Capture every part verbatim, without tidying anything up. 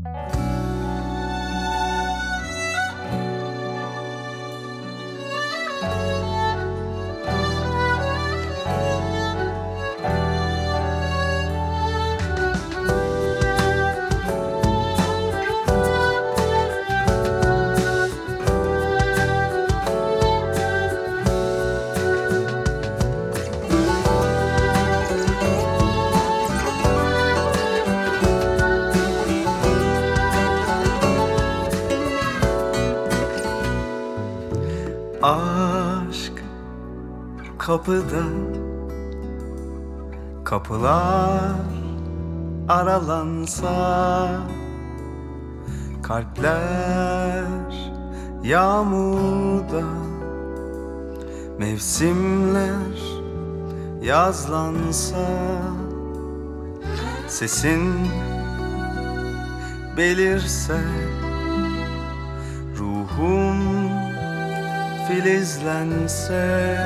Aşk kapıda, kapılar aralansa, kalpler yağmurda, mevsimler yazlansa, sesin belirse, ruhum filizlense,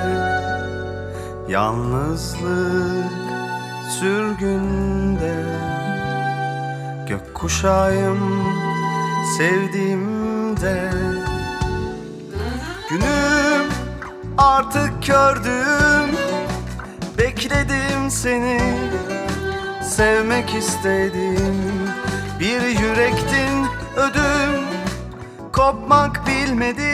yalnızlık sürgünde, gökkuşağım sevdiğimde, günüm artık kördüm, bekledim seni, sevmek istedim, bir yürektin ödüm, kopmak bilmedi.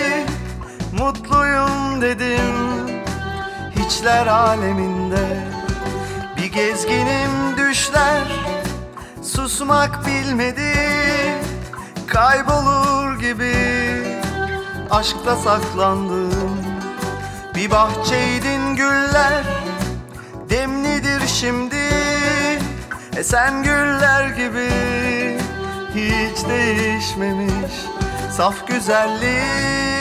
Mutluyum dedim, hiçler aleminde, bir gezginim düşler, susmak bilmedi, kaybolur gibi, aşkta saklandım, bir bahçeydin güller, demlidir şimdi, esen güller gibi, hiç değişmemiş, saf güzelliği.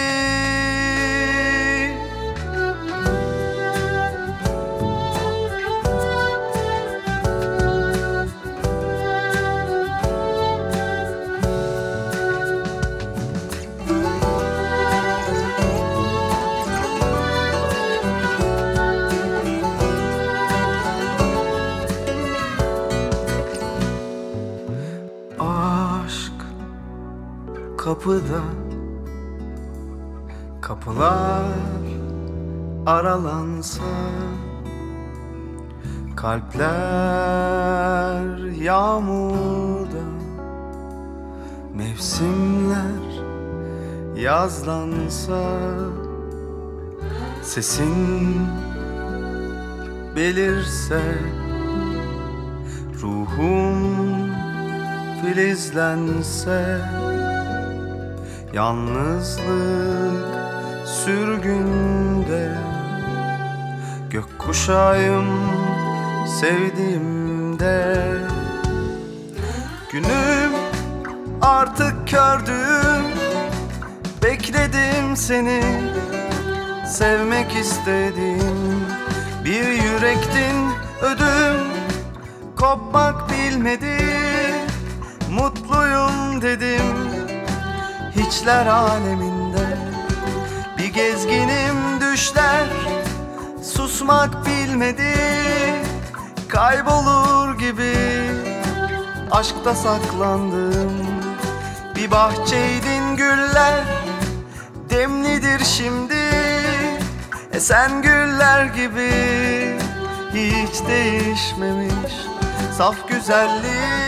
Kapıda, kapılar aralansa, kalpler yağmurda, mevsimler yazlansa, sesin belirse, ruhum filizlense, yalnızlık sürgünde, gökkuşağım sevdiğimde, günüm artık kördüm, bekledim seni, sevmek istedim, bir yürektin ödüm, kopmak bilmedi, mutluyum dedim, hiçler aleminde, bir gezginim düşler, susmak bilmedi, kaybolur gibi, aşkta saklandım, bir bahçeydin güller, demlidir şimdi, esen güller gibi, hiç değişmemiş, saf güzellik.